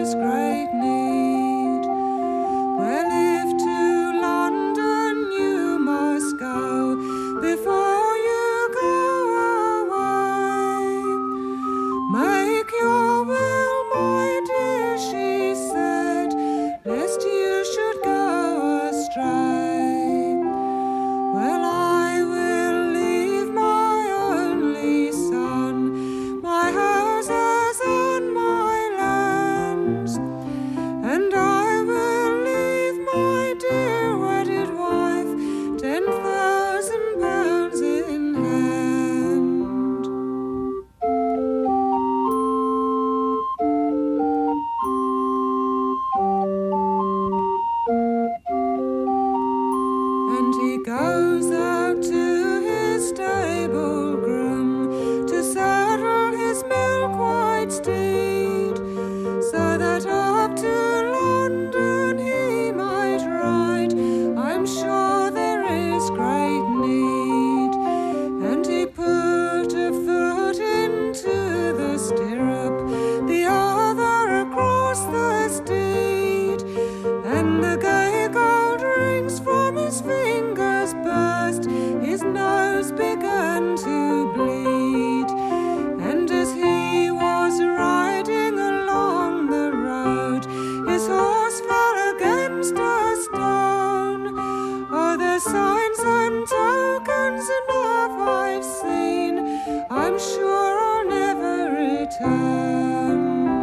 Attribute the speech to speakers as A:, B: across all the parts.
A: is great need. Well, if to London you must go before you go away, make your will, my dear, she said, lest you should go astray. Well, I will leave my only son, my houses and my lands, and I will leave my dear wedded wife 10,000 pounds in hand. And he goes out to his stable groom to saddle his milk-white steed, so that up to London he might ride. I'm sure there is great need. And he put a foot into the stirrup, the other across the steed, and the gay gold rings from his fingers burst, his nose began to bleed. And as he was riding along the road, his horse fell against a stone. Oh, the signs and tokens enough I've seen, I'm sure I'll never return.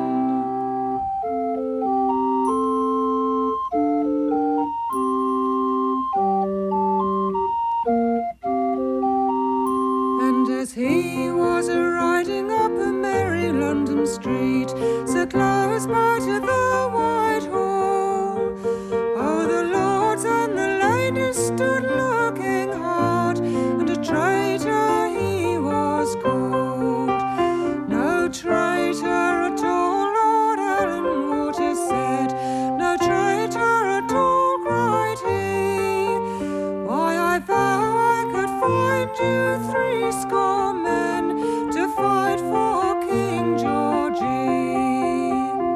A: And as he was riding up a merry London street, so close by to the Whitehall, oh, the lords and the ladies stood looking hard, and a traitor he was called. No traitor at all, Lord Alan Waters said, no traitor at all, cried he. Why, I vow I could find you 80 men to fight for King Georgie.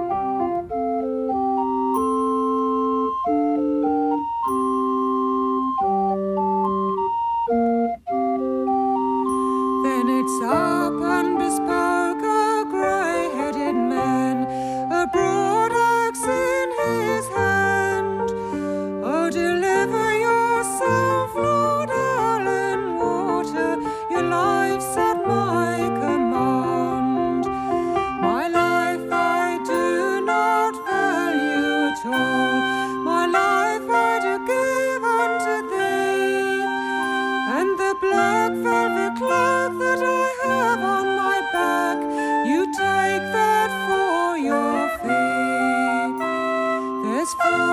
A: Then it's up and bespoke a grey-headed man, a broad axe in his hand. Oh, deliver yourself, Lord Alan Water, your life's at my command. My life I do not value at all, my life I do give unto thee, and the black velvet cloak that I have on my back, you take that for your fee. There's